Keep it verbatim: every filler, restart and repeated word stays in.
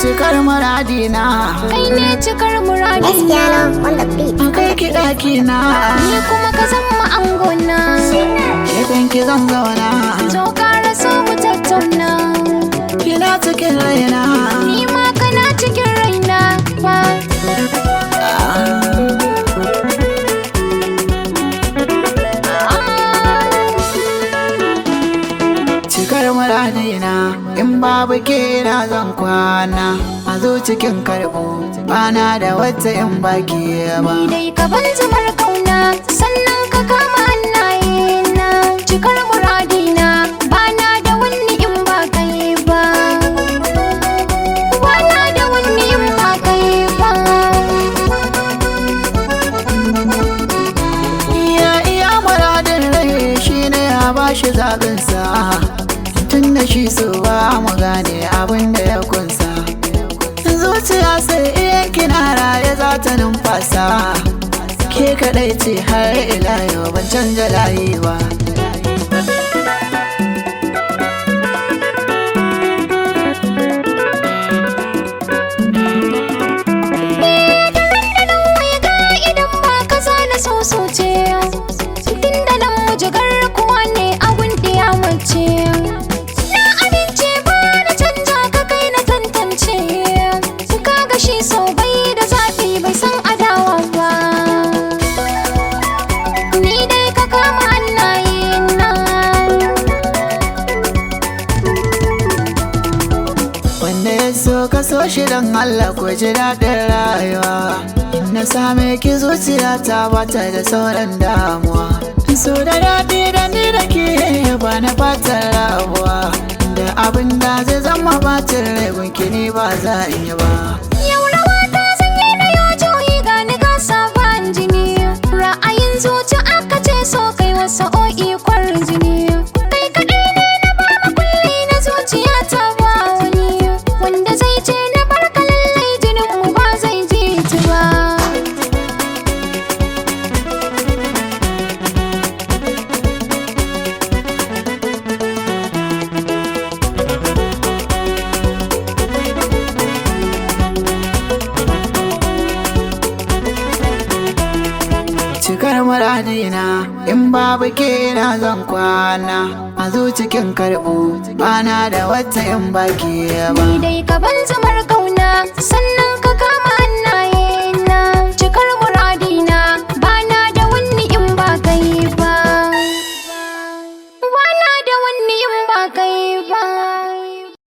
cikar muradina, kai ne cikar muradina. kai ki ɗakina, ni kuma ka zama angona. gefen ki zan zauna, to ƙara so mu tattauna. kina cikin raina, ni ma kana cikin raina ba. cikar muradina, in babu ke na zan kwana, a zo cikin karɓo bana da wata in baki ba. Ni dai ka ban zamar kauna, sannan ka kama hannayena. Cikar muradina, bana da wani in ba kai ba. Bana da wani in ba kai ba. Iya iya muradin rai shine ya bashi zaɓinsa, tun da shi so ba mu gane abin da ya kunsa. Zuciya sai iya kina raye za ta numfasa, ke kaɗai ce har ila yau ban canja layi ba. So ka so shi don Allah ku ji daɗin rayuwa, in na same ki zuciya ta bata da sauran damuwa. So da daɗi da ni da ke ba na fatan rabuwa, da abin da zai zama bacin rai gunki ni ba za in yi ba. Yau rawa ta sanye na yojoyi ga ni ga sabon jini, ra'ayin zuci aka ce so kai wasu o'i kwar jini. Kai kaɗai ne na ba makulli na zuciya ta ba wani, wanda zai ce na barka lallai jinin mu ba zai ji ta ba. Cikar muradina, in babu ke na zan kwana, a zo cikin karɓo bana da wata in baki ba. Ni dai ka ban zamar kauna, sannan